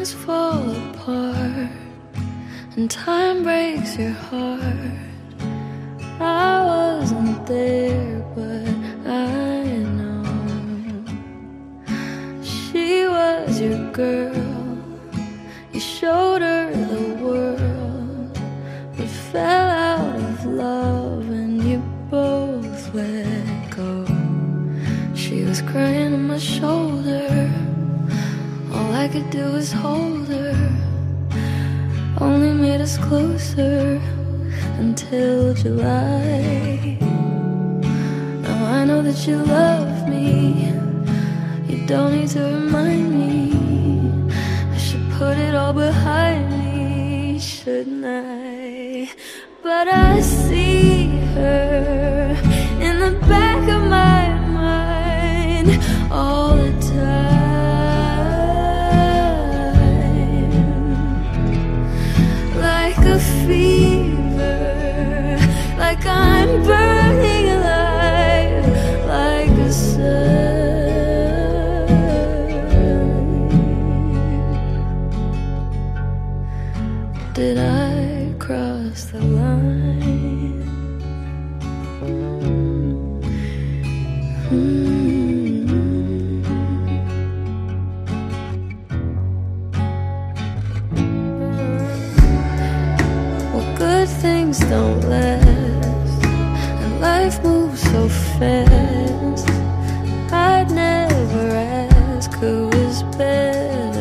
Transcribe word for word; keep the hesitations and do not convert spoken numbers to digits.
things fall apart and time breaks your heart. I wasn't there, but I know she was your girl. You showed her the world, but fell out of love and you both let go. She was crying on my shoulder, all I could do was hold her. Only made us closer until July. Now I know that you love me, you don't need to remind me. I should put it all behind me, shouldn't I? But I see her in the back of my mind all the time, like a fever, like I'm burning alive, like a sun. Did I cross the line? Mm-hmm. Well, good things don't last, and life moves so fast. I'd never ask who was better